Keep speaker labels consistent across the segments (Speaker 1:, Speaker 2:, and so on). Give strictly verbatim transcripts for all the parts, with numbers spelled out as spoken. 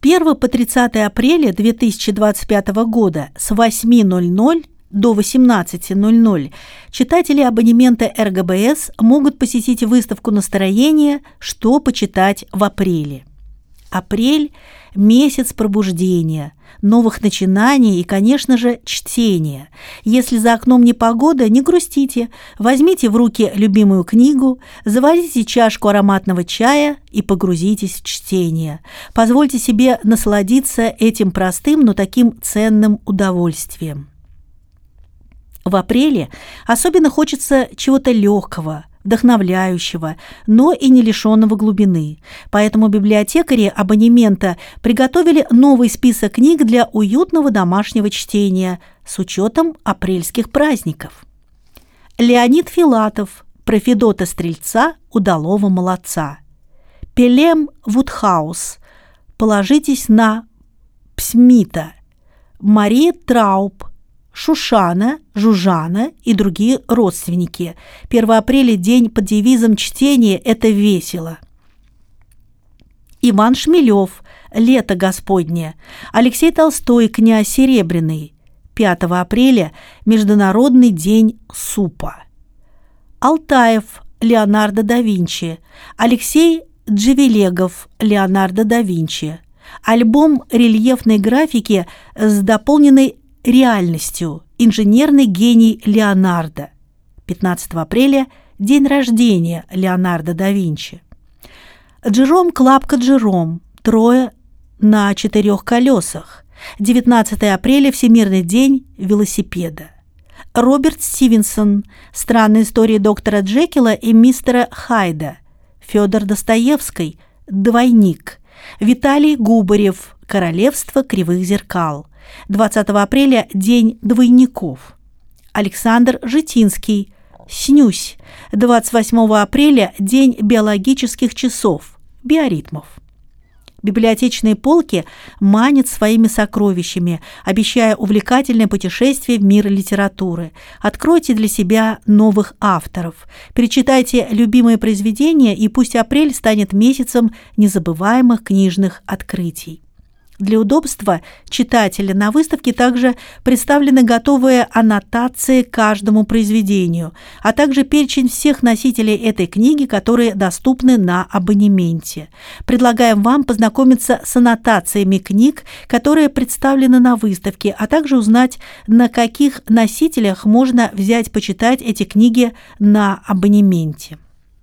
Speaker 1: первого по тридцатое апреля две тысячи двадцать пятого года с восьми ноль-ноль до восемнадцати ноль-ноль читатели абонемента эр гэ бэ эс могут посетить выставку настроения «Что почитать в апреле». Апрель – месяц пробуждения, новых начинаний и, конечно же, чтения. Если за окном непогода, не грустите, возьмите в руки любимую книгу, заварите чашку ароматного чая и погрузитесь в чтение. Позвольте себе насладиться этим простым, но таким ценным удовольствием. В апреле особенно хочется чего-то легкого, вдохновляющего, но и не лишенного глубины. Поэтому библиотекари абонемента приготовили новый список книг для уютного домашнего чтения с учетом апрельских праздников. Леонид Филатов про Федота Стрельца, удалого молодца. Пелем Вудхаус «Положитесь на Псмита». Мария Трауб Шушана, Жужана и другие родственники. первого апреля день под девизом «Чтение – это весело». Иван Шмелев «Лето Господне». Алексей Толстой «Князь Серебряный». пятого апреля Международный день супа. Алтаев Леонардо да Винчи. Алексей Джевелегов Леонардо да Винчи. Альбом рельефной графики с дополненной реальностью. Инженерный гений Леонардо. пятнадцатого апреля день рождения Леонардо да Винчи. Джером Клапка Джером. Трое на четырех колесах. девятнадцатого апреля Всемирный день велосипеда. Роберт Стивенсон. Странная история доктора Джекила и мистера Хайда. Федор Достоевский. Двойник. Виталий Губарев. Королевство кривых зеркал. двадцатого апреля день двойников. Александр Житинский. Снюсь. двадцать восьмого апреля день биологических часов, биоритмов. Библиотечные полки манят своими сокровищами, обещая увлекательное путешествие в мир литературы. Откройте для себя новых авторов. Перечитайте любимые произведения, и пусть апрель станет месяцем незабываемых книжных открытий. Для удобства читателя на выставке также представлены готовые аннотации к каждому произведению, а также перечень всех носителей этой книги, которые доступны на абонементе. Предлагаем вам познакомиться с аннотациями книг, которые представлены на выставке, а также узнать, на каких носителях можно взять почитать эти книги на абонементе.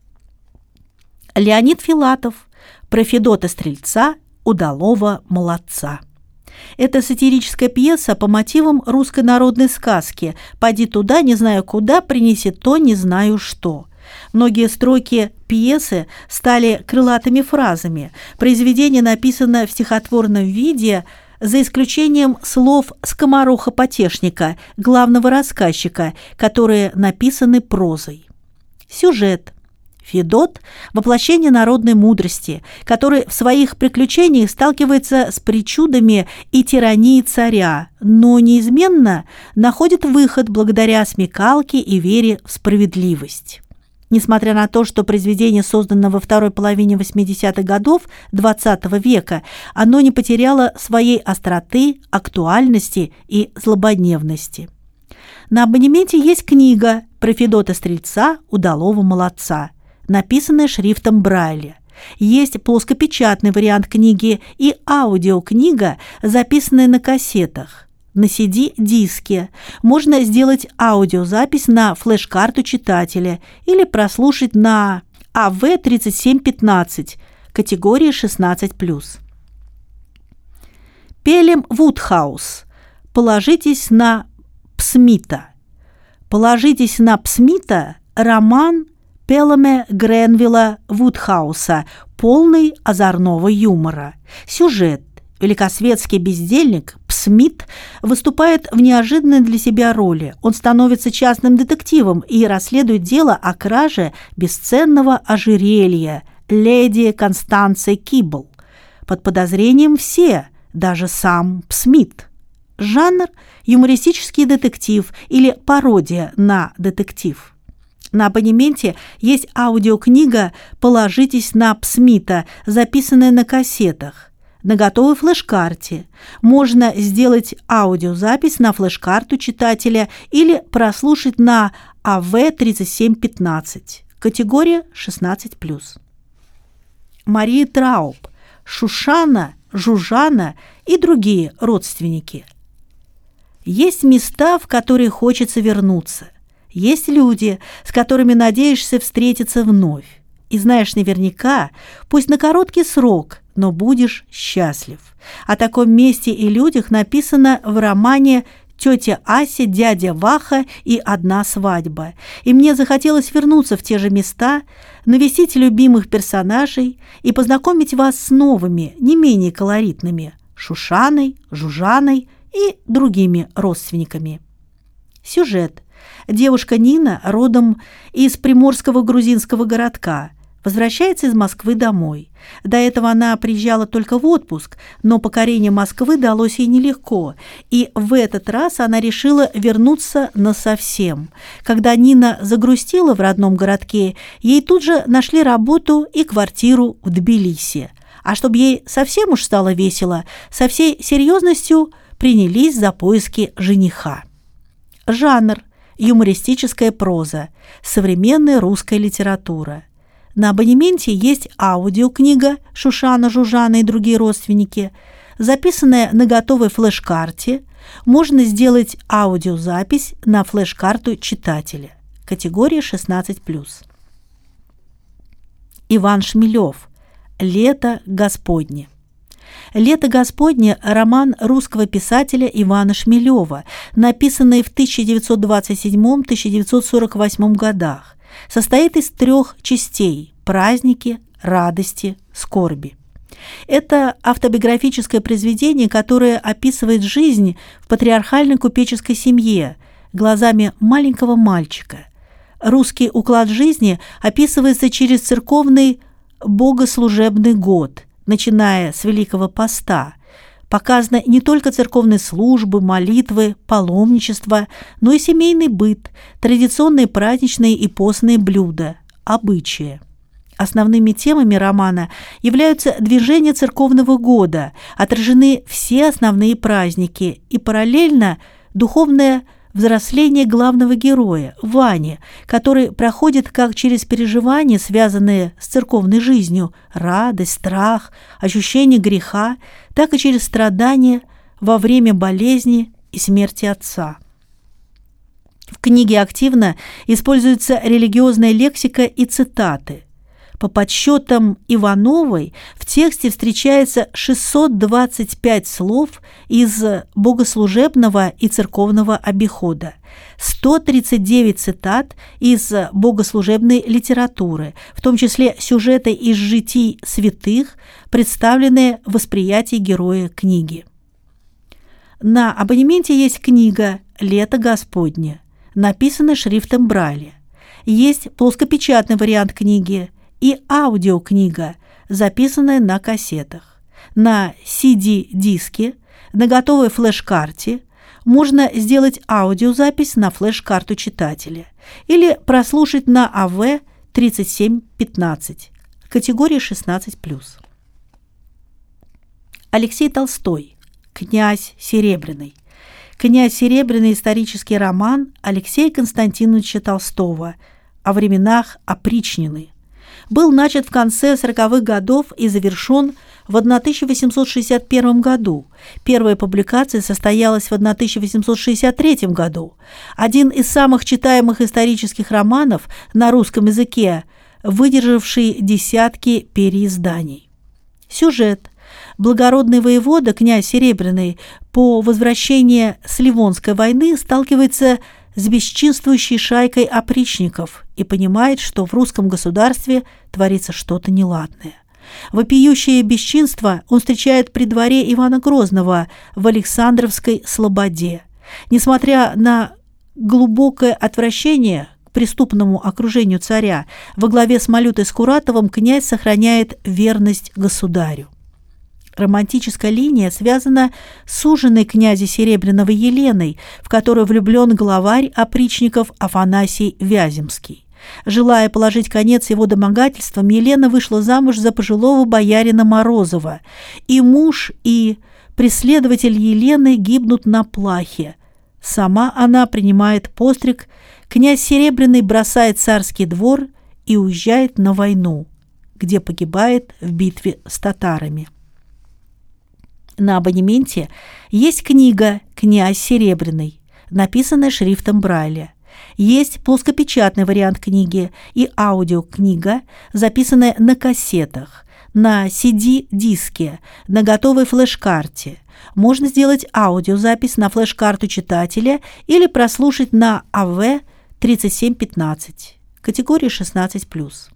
Speaker 1: Леонид Филатов про Федота Стрельца, удалого молодца. Это сатирическая пьеса по мотивам русской народной сказки «Поди туда, не знаю куда, принеси то, не знаю что». Многие строки пьесы стали крылатыми фразами. Произведение написано в стихотворном виде, за исключением слов скомороха-потешника, главного рассказчика, которые написаны прозой. Сюжет. Федот – воплощение народной мудрости, который в своих приключениях сталкивается с причудами и тиранией царя, но неизменно находит выход благодаря смекалке и вере в справедливость. Несмотря на то, что произведение создано во второй половине восьмидесятых годов двадцатого века, оно не потеряло своей остроты, актуальности и злободневности. На абонементе есть книга про Федота Стрельца, удалого молодца, написанная шрифтом Брайля. Есть плоскопечатный вариант книги и аудиокнига, записанная на кассетах. На си ди-диске можно сделать аудиозапись на флеш-карту читателя или прослушать на а вэ тридцать семь пятнадцать категории шестнадцать плюс. Пелем Вудхаус. Положитесь на Псмита. Положитесь на Псмита – роман Пелема Гренвилла Вудхауса, полный озорного юмора. Сюжет. Великосветский бездельник Псмит выступает в неожиданной для себя роли. Он становится частным детективом и расследует дело о краже бесценного ожерелья леди Констанции Кибл. Под подозрением все, даже сам Псмит. Жанр – юмористический детектив или пародия на детектив. На абонементе есть аудиокнига «Положитесь на Псмита», записанная на кассетах. на готовой флеш-карте. Можно сделать аудиозапись на флеш-карту читателя или прослушать на а вэ тридцать семь пятнадцать. Категория шестнадцать плюс. Мария Трауб, Шушана, Жужана и другие родственники. Есть места, в которые хочется вернуться. Есть люди, с которыми надеешься встретиться вновь. И знаешь наверняка, пусть на короткий срок, но будешь счастлив. О таком месте и людях написано в романе «Тетя Ася, дядя Ваха и одна свадьба». И мне захотелось вернуться в те же места, навестить любимых персонажей и познакомить вас с новыми, не менее колоритными Шушаной, Жужаной и другими родственниками. Сюжет. Девушка Нина, родом из приморского грузинского городка, возвращается из Москвы домой. До этого она приезжала только в отпуск, но покорение Москвы далось ей нелегко, и в этот раз она решила вернуться насовсем. Когда Нина загрустила в родном городке, ей тут же нашли работу и квартиру в Тбилиси. А чтобы ей совсем уж стало весело, со всей серьезностью принялись за поиски жениха. Жанр. Юмористическая проза, современная русская литература. На абонементе есть аудиокнига «Шушана, Жужана и другие родственники», записанная на готовой флеш-карте. Можно сделать аудиозапись на флеш-карту читателя. Категория шестнадцать плюс. Иван Шмелев. «Лето Господне». «Лето Господне» – роман русского писателя Ивана Шмелева, написанный в тысяча девятьсот двадцать седьмом — тысяча девятьсот сорок восьмом годах. Состоит из трех частей – праздники, радости, скорби. Это автобиографическое произведение, которое описывает жизнь в патриархальной купеческой семье глазами маленького мальчика. Русский уклад жизни описывается через церковный богослужебный год – начиная с Великого Поста. Показаны не только церковные службы, молитвы, паломничество, но и семейный быт, традиционные праздничные и постные блюда, обычаи. Основными темами романа являются движения церковного года, отражены все основные праздники и параллельно духовное взросление главного героя, Вани, который проходит как через переживания, связанные с церковной жизнью, радость, страх, ощущение греха, так и через страдания во время болезни и смерти отца. В книге активно используется религиозная лексика и цитаты. По подсчетам Ивановой в тексте встречается шестьсот двадцать пять слов из богослужебного и церковного обихода, сто тридцать девять цитат из богослужебной литературы, в том числе сюжеты из житий святых, представленные в восприятии героя книги. На абонементе есть книга «Лето Господне», написанная шрифтом Брайля. Есть плоскопечатный вариант книги и аудиокнига, записанная на кассетах. На си ди-диске, на готовой флеш-карте можно сделать аудиозапись на флеш-карту читателя или прослушать на а вэ тридцать семь пятнадцать, категория шестнадцать плюс. Алексей Толстой. «Князь Серебряный». «Князь Серебряный» – исторический роман Алексея Константиновича Толстого о временах опричнины. Был начат в конце сороковых годов и завершен в тысяча восемьсот шестьдесят первом году. Первая публикация состоялась в тысяча восемьсот шестьдесят третьем году. Один из самых читаемых исторических романов на русском языке, выдержавший десятки переизданий. Сюжет. Благородный воевода, князь Серебряный, по возвращении с Ливонской войны сталкивается с бесчинствующей шайкой опричников и понимает, что в русском государстве творится что-то неладное. Вопиющее бесчинство он встречает при дворе Ивана Грозного в Александровской слободе. Несмотря на глубокое отвращение к преступному окружению царя, во главе с Малютой Скуратовым князь сохраняет верность государю. Романтическая линия связана с суженой князя Серебряного Еленой, в которую влюблен главарь опричников Афанасий Вяземский. Желая положить конец его домогательствам, Елена вышла замуж за пожилого боярина Морозова, и муж, и преследователь Елены гибнут на плахе. Сама она принимает постриг, князь Серебряный бросает царский двор и уезжает на войну, где погибает в битве с татарами. На абонементе есть книга «Князь Серебряный», написанная шрифтом Брайля. Есть плоскопечатный вариант книги и аудиокнига, записанная на кассетах, на си ди-диске, на готовой флеш-карте. Можно сделать аудиозапись на флеш-карту читателя или прослушать на а вэ тридцать семь пятнадцать, категория шестнадцать плюс.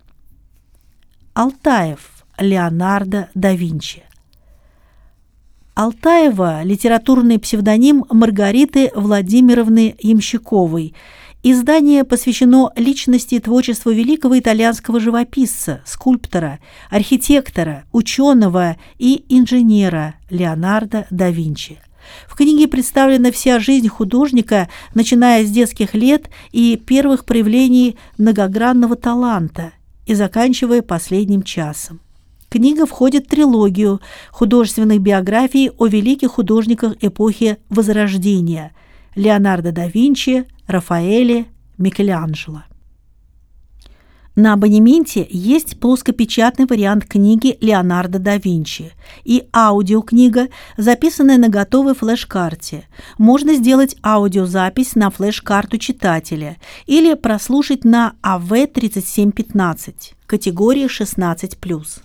Speaker 1: Алтаев Леонардо да Винчи. Алтаева – литературный псевдоним Маргариты Владимировны Ямщиковой. Издание посвящено личности и творчеству великого итальянского живописца, скульптора, архитектора, ученого и инженера Леонардо да Винчи. В книге представлена вся жизнь художника, начиная с детских лет и первых проявлений многогранного таланта и заканчивая последним часом. Книга входит в трилогию художественных биографий о великих художниках эпохи Возрождения – Леонардо да Винчи, Рафаэле, Микеланджело. На абонементе есть плоскопечатный вариант книги Леонардо да Винчи и аудиокнига, записанная на готовой флеш-карте. Можно сделать аудиозапись на флеш-карту читателя или прослушать на а вэ тридцать семь пятнадцать, категория шестнадцать плюс.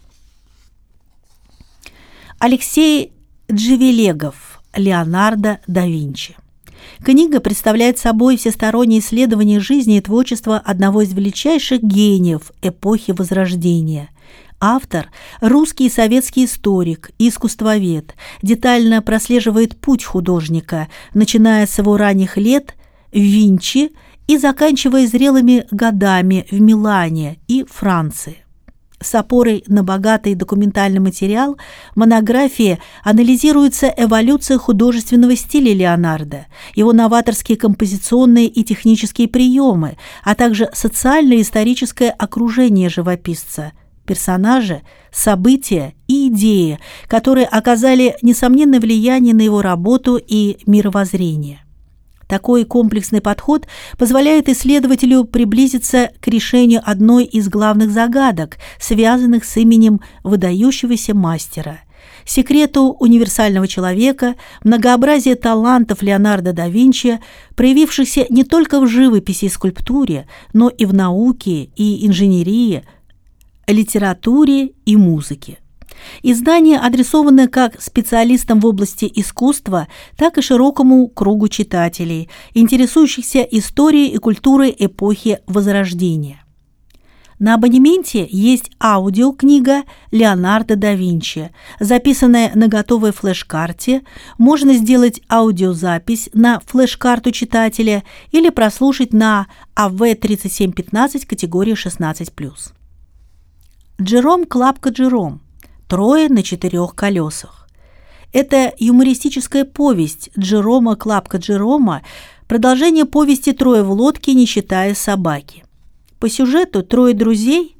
Speaker 1: Алексей Джевелегов, Леонардо да Винчи. Книга представляет собой всестороннее исследование жизни и творчества одного из величайших гениев эпохи Возрождения. Автор, русский и советский историк, искусствовед, детально прослеживает путь художника, начиная с его ранних лет в Винчи и заканчивая зрелыми годами в Милане и Франции. С опорой на богатый документальный материал монографии анализируется эволюция художественного стиля Леонардо, его новаторские композиционные и технические приемы, а также социально-историческое окружение живописца, персонажи, события и идеи, которые оказали несомненное влияние на его работу и мировоззрение. Такой комплексный подход позволяет исследователю приблизиться к решению одной из главных загадок, связанных с именем выдающегося мастера. Секрету универсального человека, многообразие талантов Леонардо да Винчи, проявившихся не только в живописи и скульптуре, но и в науке и инженерии, литературе и музыке. Издание адресовано как специалистам в области искусства, так и широкому кругу читателей, интересующихся историей и культурой эпохи Возрождения. На абонементе есть аудиокнига Леонардо да Винчи, записанная на готовой флеш-карте. Можно сделать аудиозапись на флеш-карту читателя или прослушать на а вэ тридцать семь пятнадцать, категория шестнадцать плюс. Джером Клапка Джером. «Трое на четырех колесах». Это юмористическая повесть Джерома Клапка Джерома, продолжение повести «Трое в лодке, не считая собаки». По сюжету трое друзей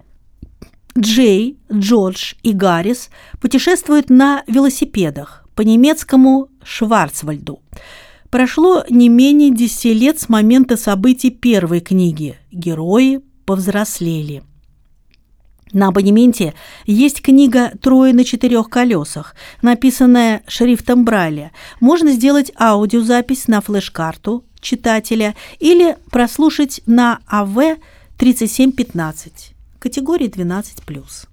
Speaker 1: Джей, Джордж и Гаррис путешествуют на велосипедах по немецкому Шварцвальду. Прошло не менее десяти лет с момента событий первой книги. Герои повзрослели. На абонементе есть книга «Трое на четырех колесах», написанная шрифтом Брайля. Можно сделать аудиозапись на флеш-карту читателя или прослушать на а вэ тридцать семь пятнадцать, категория двенадцать плюс.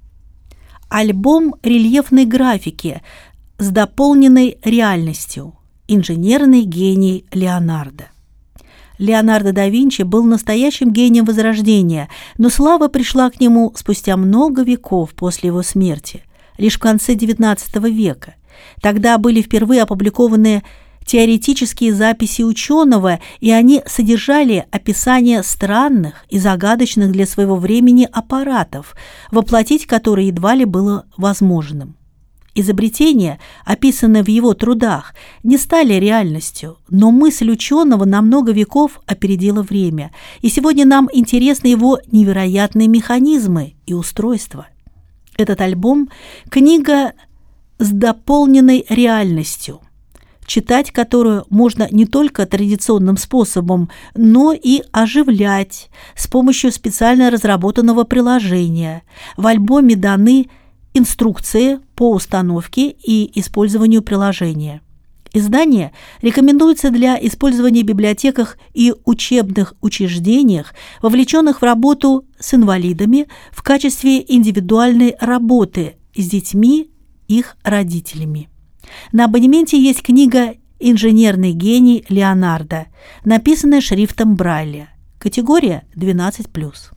Speaker 1: Альбом рельефной графики с дополненной реальностью. Инженерный гений Леонардо. Леонардо да Винчи был настоящим гением Возрождения, но слава пришла к нему спустя много веков после его смерти, лишь в конце девятнадцатого века. Тогда были впервые опубликованы теоретические записи ученого, и они содержали описание странных и загадочных для своего времени аппаратов, воплотить которые едва ли было возможным. Изобретения, описанные в его трудах, не стали реальностью, но мысль ученого на много веков опередила время, и сегодня нам интересны его невероятные механизмы и устройства. Этот альбом – книга с дополненной реальностью, читать которую можно не только традиционным способом, но и оживлять с помощью специально разработанного приложения. В альбоме даны инструкции по установке и использованию приложения. Издание рекомендуется для использования в библиотеках и учебных учреждениях, вовлеченных в работу с инвалидами в качестве индивидуальной работы с детьми, их родителями. На абонементе есть книга «Инженерный гений Леонардо», написанная шрифтом Брайля. Категория двенадцать плюс.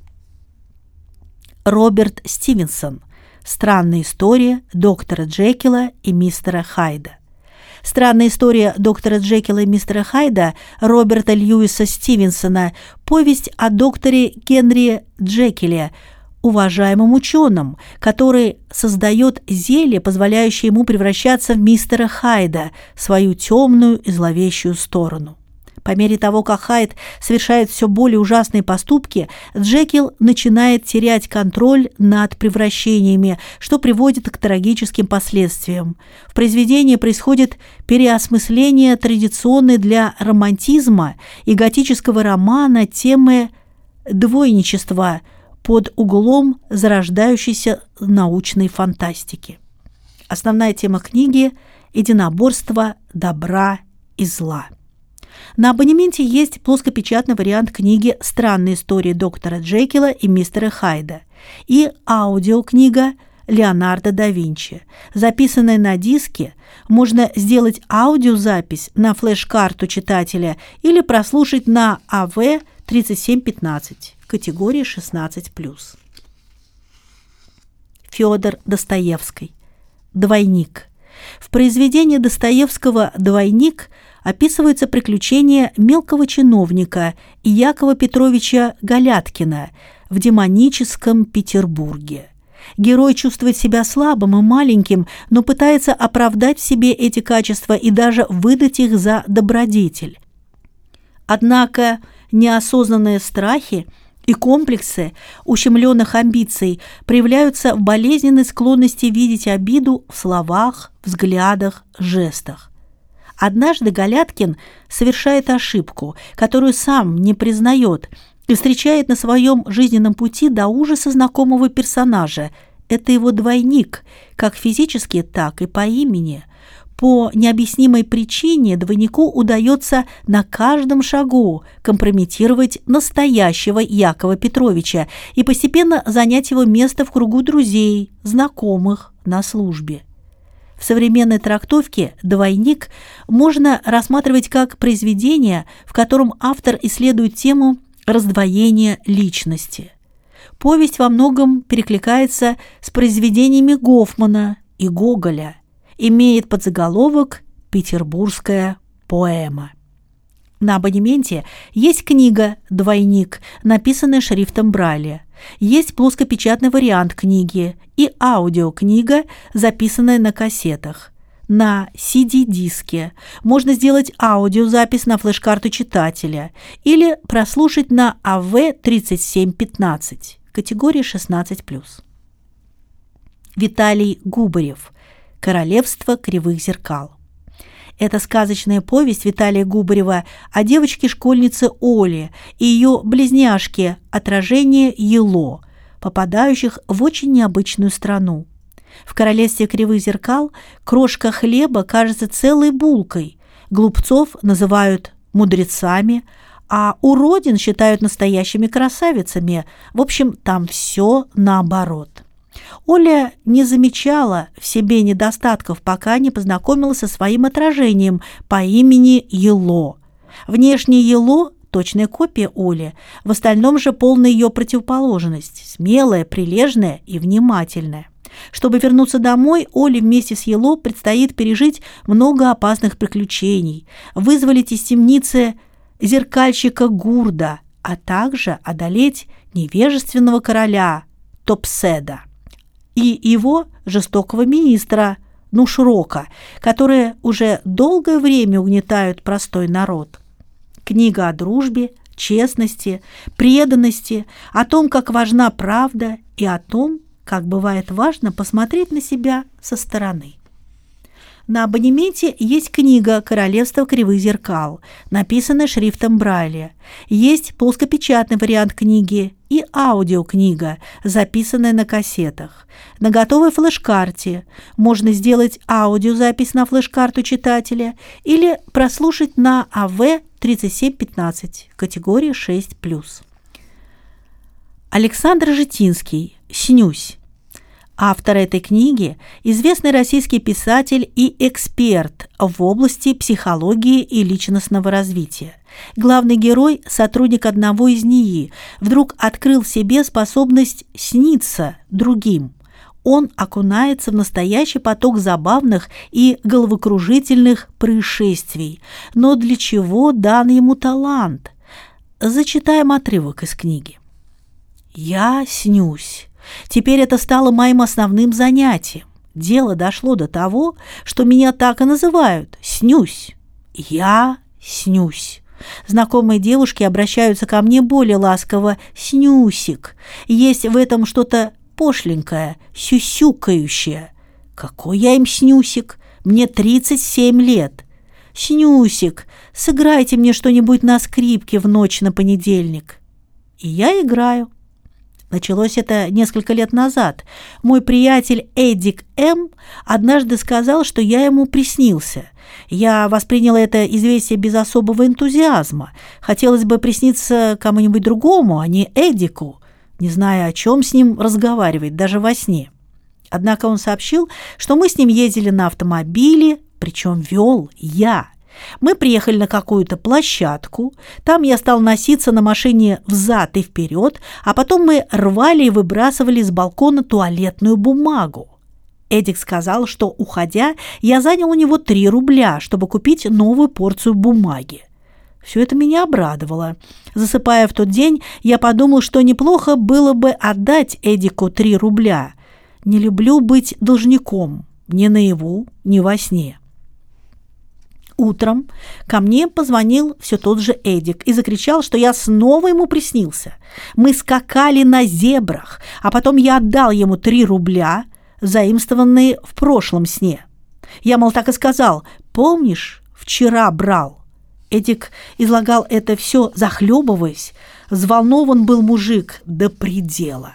Speaker 1: Роберт Стивенсон. Странная история доктора Джекила и мистера Хайда. Странная история доктора Джекила и мистера Хайда Роберта Льюиса Стивенсона – повесть о докторе Генри Джекиле, уважаемом ученом, который создает зелье, позволяющее ему превращаться в мистера Хайда, свою темную и зловещую сторону. По мере того, как Хайд совершает все более ужасные поступки, Джекил начинает терять контроль над превращениями, что приводит к трагическим последствиям. В произведении происходит переосмысление традиционной для романтизма и готического романа темы двойничества под углом зарождающейся научной фантастики. Основная тема книги – единоборство добра и зла. На абонементе есть плоскопечатный вариант книги «Странные истории доктора Джекила и мистера Хайда» и аудиокнига Леонардо да Винчи. Записанная на диске, можно сделать аудиозапись на флеш-карту читателя или прослушать на а вэ тридцать семь пятнадцать, категории шестнадцать плюс. Федор Достоевский. «Двойник». В произведении Достоевского «Двойник» описываются приключения мелкого чиновника Якова Петровича Галяткина в демоническом Петербурге. Герой чувствует себя слабым и маленьким, но пытается оправдать в себе эти качества и даже выдать их за добродетель. Однако неосознанные страхи и комплексы ущемленных амбиций проявляются в болезненной склонности видеть обиду в словах, взглядах, жестах. Однажды Галяткин совершает ошибку, которую сам не признает, и встречает на своем жизненном пути до ужаса знакомого персонажа. Это его двойник, как физически, так и по имени. По необъяснимой причине двойнику удается на каждом шагу компрометировать настоящего Якова Петровича и постепенно занять его место в кругу друзей, знакомых, на службе. В современной трактовке «Двойник» можно рассматривать как произведение, в котором автор исследует тему раздвоения личности. Повесть во многом перекликается с произведениями Гофмана и Гоголя, имеет подзаголовок «Петербургская поэма». На абонементе есть книга «Двойник», написанная шрифтом Брайля. Есть плоскопечатный вариант книги и аудиокнига, записанная на кассетах. На си ди-диске можно сделать аудиозапись на флеш-карту читателя или прослушать на а вэ тридцать семь пятнадцать, категории шестнадцать плюс. Виталий Губарев. «Королевство кривых зеркал». Это сказочная повесть Виталия Губарева о девочке-школьнице Оле и ее близняшке «Отражение Ело», попадающих в очень необычную страну. В королевстве кривых зеркал крошка хлеба кажется целой булкой, глупцов называют мудрецами, а уродин считают настоящими красавицами. В общем, там все наоборот. Оля не замечала в себе недостатков, пока не познакомилась со своим отражением по имени Ело. Внешне Ело – точная копия Оли, в остальном же полная ее противоположность – смелая, прилежная и внимательная. Чтобы вернуться домой, Оле вместе с Ело предстоит пережить много опасных приключений, вызволить из темницы зеркальщика Гурда, а также одолеть невежественного короля Топседа и его жестокого министра Нушрока, которые уже долгое время угнетают простой народ. Книга о дружбе, честности, преданности, о том, как важна правда, и о том, как бывает важно посмотреть на себя со стороны. На абонементе есть книга «Королевство кривых зеркал», написанная шрифтом Брайля. Есть плоскопечатный вариант книги и аудиокнига, записанная на кассетах. На готовой флеш-карте можно сделать аудиозапись на флеш-карту читателя или прослушать на а вэ тридцать семь пятнадцать, категория шесть плюс. Александр Житинский «Снюсь». Автор этой книги – известный российский писатель и эксперт в области психологии и личностного развития. Главный герой, сотрудник одного из НИИ, вдруг открыл в себе способность сниться другим. Он окунается в настоящий поток забавных и головокружительных происшествий. Но для чего дан ему талант? Зачитаем отрывок из книги. «Я снюсь. Теперь это стало моим основным занятием. Дело дошло до того, что меня так и называют – снюсь. Я снюсь. Знакомые девушки обращаются ко мне более ласково – снюсик. Есть в этом что-то пошленькое, сюсюкающее. Какой я им снюсик? Мне тридцать семь лет. Снюсик, сыграйте мне что-нибудь на скрипке в ночь на понедельник». И я играю. Началось это несколько лет назад. Мой приятель Эдик М. однажды сказал, что я ему приснился. Я восприняла это известие без особого энтузиазма. Хотелось бы присниться кому-нибудь другому, а не Эдику, не зная, о чем с ним разговаривать, даже во сне. Однако он сообщил, что мы с ним ездили на автомобиле, причем вел я. Мы приехали на какую-то площадку, там я стал носиться на машине взад и вперед, а потом мы рвали и выбрасывали с балкона туалетную бумагу. Эдик сказал, что, уходя, я занял у него три рубля, чтобы купить новую порцию бумаги. Все это меня обрадовало. Засыпая в тот день, я подумал, что неплохо было бы отдать Эдику три рубля. Не люблю быть должником, ни наяву, ни во сне. Утром ко мне позвонил все тот же Эдик и закричал, что я снова ему приснился. Мы скакали на зебрах, а потом я отдал ему три рубля, заимствованные в прошлом сне. Я, мол, так и сказал: «Помнишь, вчера брал?» Эдик излагал это все, захлебываясь. Взволнован был мужик до предела.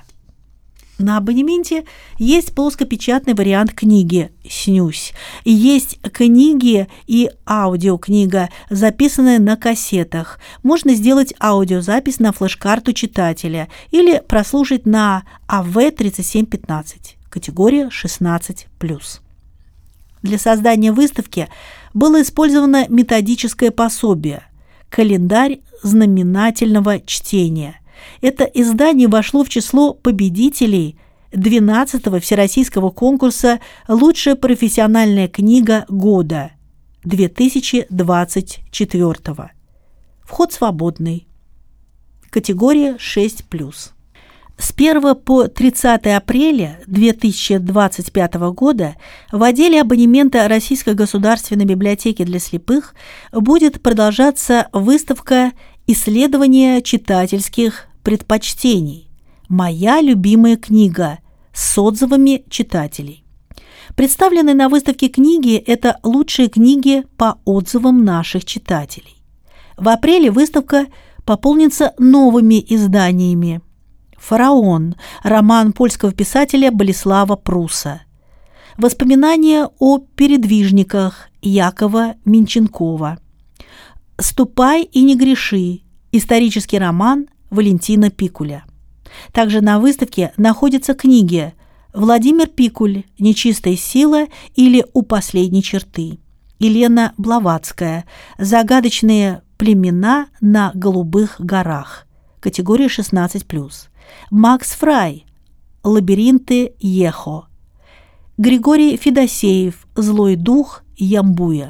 Speaker 1: На абонементе есть плоскопечатный вариант книги «Снюсь». Есть книги и аудиокнига, записанная на кассетах. Можно сделать аудиозапись на флеш-карту читателя или прослушать на а вэ тридцать семь пятнадцать, категория шестнадцать плюс. Для создания выставки было использовано методическое пособие «Календарь знаменательного чтения». Это издание вошло в число победителей двенадцатого Всероссийского конкурса «Лучшая профессиональная книга года» две тысячи двадцать четвёртого. Вход свободный. Категория шесть плюс. С первого по тридцатое апреля две тысячи двадцать пятого года в отделе абонемента Российской государственной библиотеки для слепых будет продолжаться выставка «Исследование читательских предпочтений. Моя любимая книга» с отзывами читателей. Представленные на выставке книги – это лучшие книги по отзывам наших читателей. В апреле выставка пополнится новыми изданиями. «Фараон» – роман польского писателя Болеслава Пруса. «Воспоминания о передвижниках» Якова Минченкова. «Ступай и не греши» – исторический роман Валентина Пикуля. Также на выставке находятся книги Владимир Пикуль «Нечистая сила» или «У последней черты», Елена Блаватская «Загадочные племена на голубых горах», категория шестнадцать плюс, Макс Фрай «Лабиринты Ехо», Григорий Федосеев «Злой дух Ямбуя».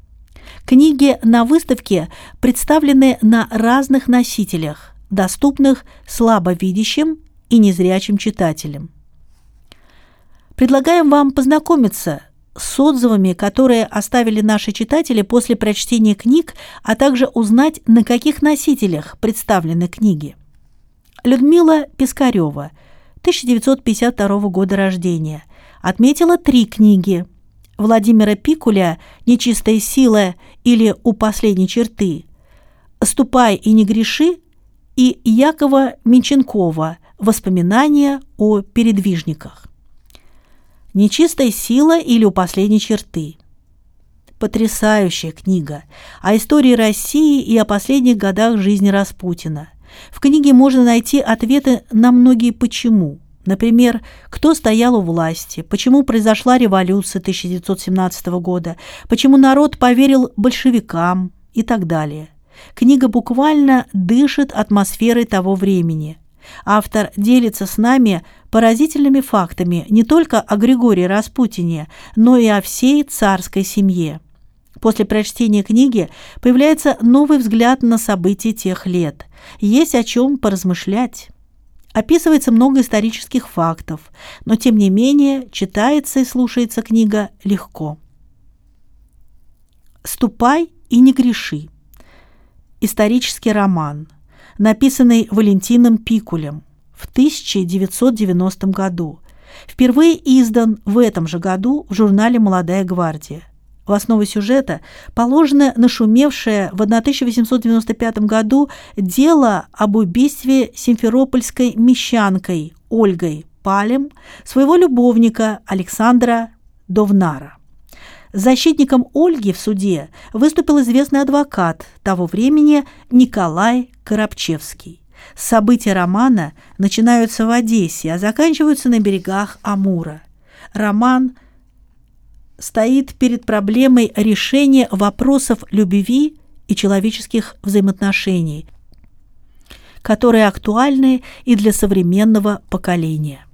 Speaker 1: Книги на выставке представлены на разных носителях, доступных слабовидящим и незрячим читателям. Предлагаем вам познакомиться с отзывами, которые оставили наши читатели после прочтения книг, а также узнать, на каких носителях представлены книги. Людмила Пискарева, тысяча девятьсот пятьдесят второго года рождения, отметила три книги: Владимира Пикуля «Нечистая сила» или «У последней черты», «Ступай и не греши» и Якова Менченкова «Воспоминания о передвижниках». «Нечистая сила» или «У последней черты». Потрясающая книга о истории России и о последних годах жизни Распутина. В книге можно найти ответы на многие «почему». Например, кто стоял у власти, почему произошла революция тысяча девятьсот семнадцатого года, почему народ поверил большевикам и так далее. Книга буквально дышит атмосферой того времени. Автор делится с нами поразительными фактами не только о Григории Распутине, но и о всей царской семье. После прочтения книги появляется новый взгляд на события тех лет. Есть о чем поразмышлять. Описывается много исторических фактов, но тем не менее читается и слушается книга легко. «Ступай и не греши». Исторический роман, написанный Валентином Пикулем в тысяча девятьсот девяностом году. Впервые издан в этом же году в журнале «Молодая гвардия». В основу сюжета положено нашумевшее в тысяча восемьсот девяносто пятом году дело об убийстве симферопольской мещанкой Ольгой Палем своего любовника Александра Довнара. Защитником Ольги в суде выступил известный адвокат того времени Николай Коробчевский. События романа начинаются в Одессе, а заканчиваются на берегах Амура. Роман стоит перед проблемой решения вопросов любви и человеческих взаимоотношений, которые актуальны и для современного поколения.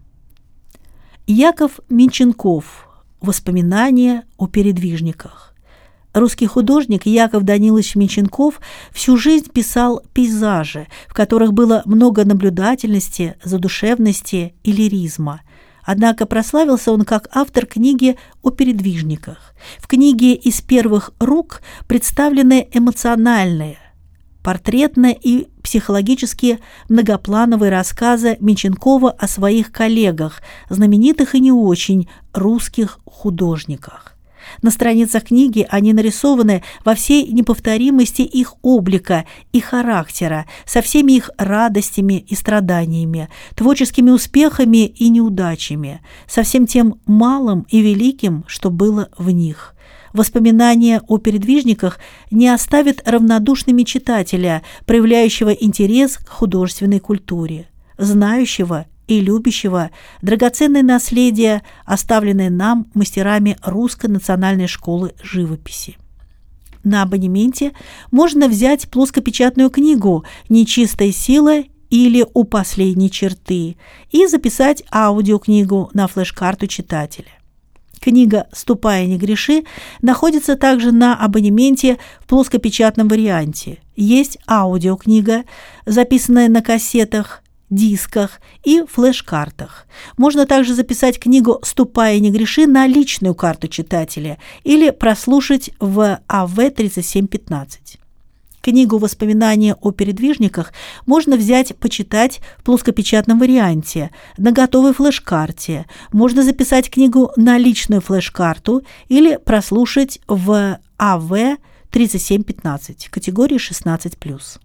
Speaker 1: Яков Менченков. Воспоминания о передвижниках. Русский художник Яков Данилович Менченков всю жизнь писал пейзажи, в которых было много наблюдательности, задушевности и лиризма. Однако прославился он как автор книги о передвижниках. В книге из первых рук представлены эмоциональные, портретные и психологически многоплановые рассказы Менченкова о своих коллегах, знаменитых и не очень русских художниках. На страницах книги они нарисованы во всей неповторимости их облика и характера, со всеми их радостями и страданиями, творческими успехами и неудачами, со всем тем малым и великим, что было в них. Воспоминания о передвижниках не оставят равнодушными читателя, проявляющего интерес к художественной культуре, знающего и любящего драгоценное наследие, оставленное нам мастерами Русской национальной школы живописи. На абонементе можно взять плоскопечатную книгу «Нечистая сила» или «У последней черты» и записать аудиокнигу на флеш-карту читателя. Книга «Ступай и не греши» находится также на абонементе в плоскопечатном варианте. Есть аудиокнига, записанная на кассетах, дисках и флеш-картах. Можно также записать книгу «Ступай и не греши» на личную карту читателя или прослушать в А В тридцать семь пятнадцать. Книгу «Воспоминания о передвижниках» можно взять, почитать в плоскопечатном варианте, на готовой флеш-карте. Можно записать книгу на личную флеш-карту или прослушать в А В тридцать семь пятнадцать, категории шестнадцать плюс.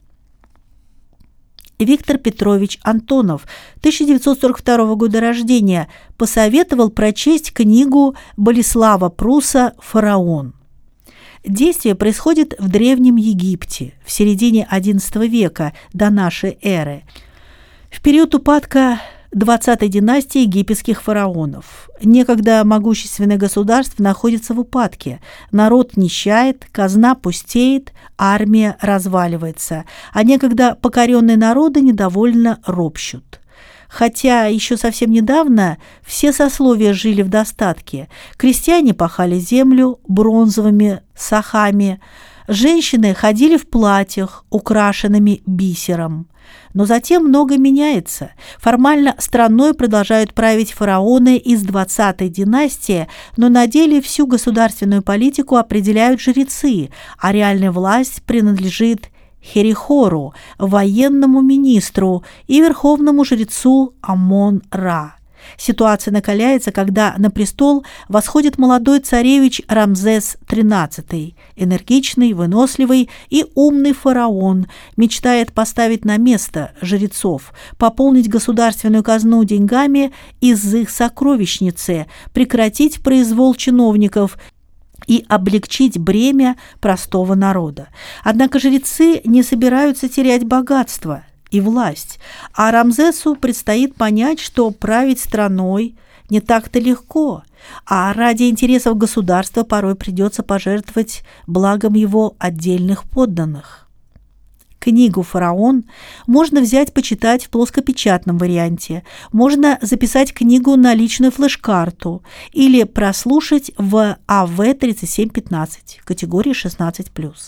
Speaker 1: Виктор Петрович Антонов, тысяча девятьсот сорок второго года рождения, посоветовал прочесть книгу Болеслава Пруса «Фараон». Действие происходит в Древнем Египте в середине одиннадцатого века до нашей эры, в период упадка двадцатой династии египетских фараонов. Некогда могущественное государство находится в упадке, народ нищает, казна пустеет, армия разваливается, а некогда покоренные народы недовольно ропщут. Хотя еще совсем недавно все сословия жили в достатке. Крестьяне пахали землю бронзовыми сахами, Женщины ходили в платьях, украшенными бисером. Но затем многое меняется. Формально страной продолжают править фараоны из двадцатой династии, но на деле всю государственную политику определяют жрецы, а реальная власть принадлежит Херихору, военному министру и верховному жрецу Амон-Ра. Ситуация накаляется, когда на престол восходит молодой царевич Рамзес тринадцатый. Энергичный, выносливый и умный фараон мечтает поставить на место жрецов, пополнить государственную казну деньгами из их сокровищницы, прекратить произвол чиновников и облегчить бремя простого народа. Однако жрецы не собираются терять богатство и власть, а Рамзесу предстоит понять, что править страной не так-то легко, а ради интересов государства порой придется пожертвовать благом его отдельных подданных. Книгу «Фараон» можно взять почитать в плоскопечатном варианте, можно записать книгу на личную флеш-карту или прослушать в А В тридцать семь пятнадцать, категории шестнадцать плюс.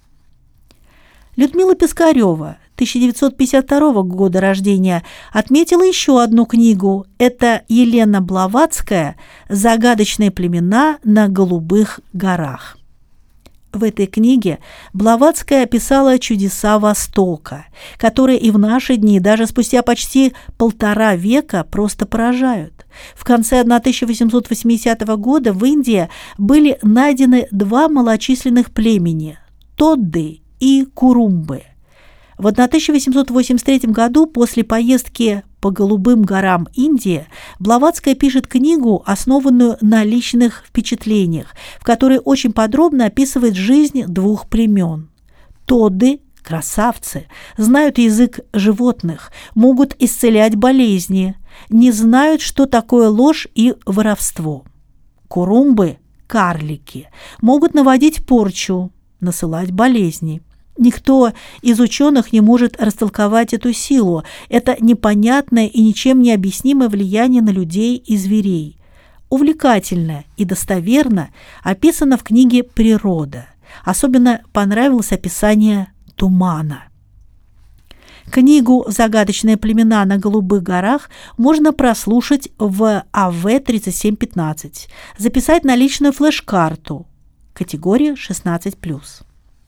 Speaker 1: Людмила Пискарева, тысяча девятьсот пятьдесят второго года рождения, отметила еще одну книгу. Это Елена Блаватская «Загадочные племена на Голубых горах». В этой книге Блаватская описала чудеса Востока, которые и в наши дни, даже спустя почти полтора века, просто поражают. В конце тысяча восемьсот восьмидесятого года в Индии были найдены два малочисленных племени – Тодды и Курумбы. В тысяча восемьсот восемьдесят третьем году, после поездки по Голубым горам Индии, Блаватская пишет книгу, основанную на личных впечатлениях, в которой очень подробно описывает жизнь двух племен. Тодды, красавцы, знают язык животных, могут исцелять болезни, не знают, что такое ложь и воровство. Курумбы, карлики, могут наводить порчу, насылать болезни. Никто из ученых не может растолковать эту силу. Это непонятное и ничем не объяснимое влияние на людей и зверей. Увлекательно и достоверно описано в книге «Природа». Особенно понравилось описание тумана. Книгу «Загадочные племена на Голубых горах» можно прослушать в А В тридцать семь пятнадцать, записать на личную флеш-карту, категория шестнадцать плюс.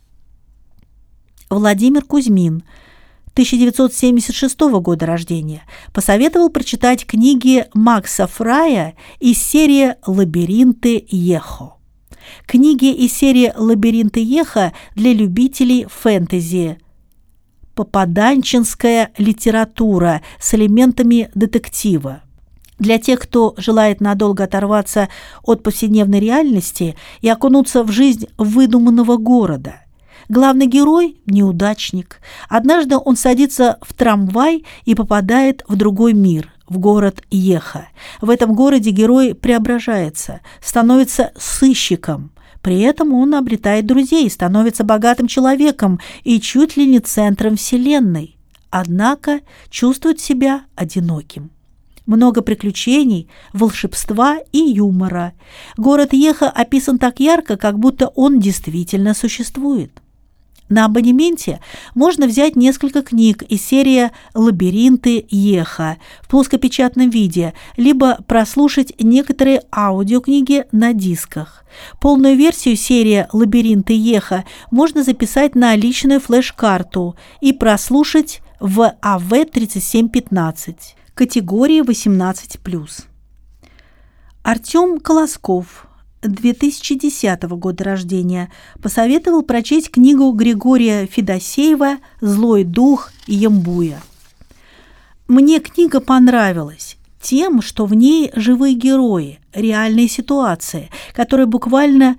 Speaker 1: Владимир Кузьмин, тысяча девятьсот семьдесят шестого года рождения, посоветовал прочитать книги Макса Фрая из серии «Лабиринты Ехо». Книги из серии «Лабиринты Ехо» для любителей фэнтези. Попаданчинская литература с элементами детектива. Для тех, кто желает надолго оторваться от повседневной реальности и окунуться в жизнь выдуманного города. Главный герой – неудачник. Однажды он садится в трамвай и попадает в другой мир, в город Ехо. В этом городе герой преображается, становится сыщиком. При этом он обретает друзей, становится богатым человеком и чуть ли не центром вселенной. Однако чувствует себя одиноким. Много приключений, волшебства и юмора. Город Ехо описан так ярко, как будто он действительно существует. На абонементе можно взять несколько книг из серии «Лабиринты Ехо» в плоскопечатном виде, либо прослушать некоторые аудиокниги на дисках. Полную версию серии «Лабиринты Ехо» можно записать на личную флеш-карту и прослушать в А В тридцать семь пятнадцать, категории восемнадцать плюс. Артем Колосков, две тысячи десятого года рождения, посоветовал прочесть книгу Григория Федосеева «Злой дух Ямбуя». Мне книга понравилась тем, что в ней живые герои, реальные ситуации, которые буквально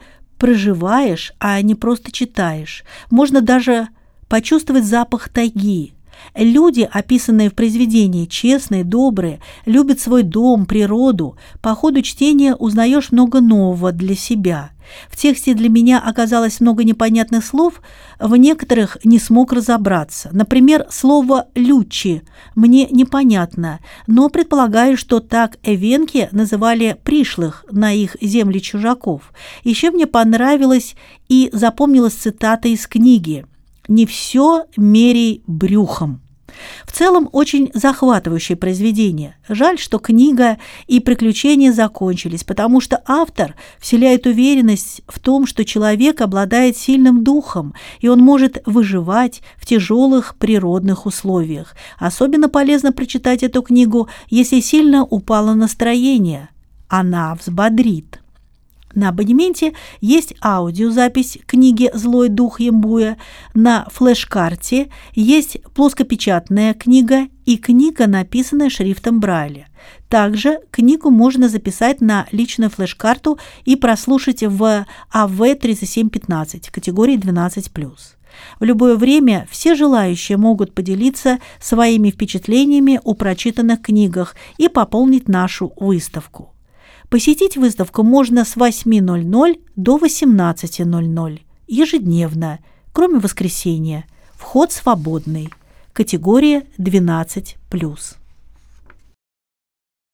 Speaker 1: проживаешь, а не просто читаешь. Можно даже почувствовать запах тайги. Люди, описанные в произведении, честные, добрые, любят свой дом, природу. По ходу чтения узнаешь много нового для себя. В тексте для меня оказалось много непонятных слов, в некоторых не смог разобраться. Например, слово «лючи» мне непонятно, но предполагаю, что так эвенки называли пришлых на их земли чужаков. Еще мне понравилась и запомнилась цитата из книги «Не все мерей брюхом». В целом, очень захватывающее произведение. Жаль, что книга и приключения закончились, потому что автор вселяет уверенность в том, что человек обладает сильным духом, и он может выживать в тяжелых природных условиях. Особенно полезно прочитать эту книгу, если сильно упало настроение. Она взбодрит. На абонементе есть аудиозапись книги «Злой дух Ямбуя», на флеш-карте есть плоскопечатная книга и книга, написанная шрифтом Брайля. Также книгу можно записать на личную флеш-карту и прослушать в А В тридцать семь пятнадцать категории двенадцать плюс. В любое время все желающие могут поделиться своими впечатлениями о прочитанных книгах и пополнить нашу выставку. Посетить выставку можно с восьми ноль-ноль до восемнадцати ноль-ноль ежедневно, кроме воскресенья. Вход свободный. Категория двенадцать плюс.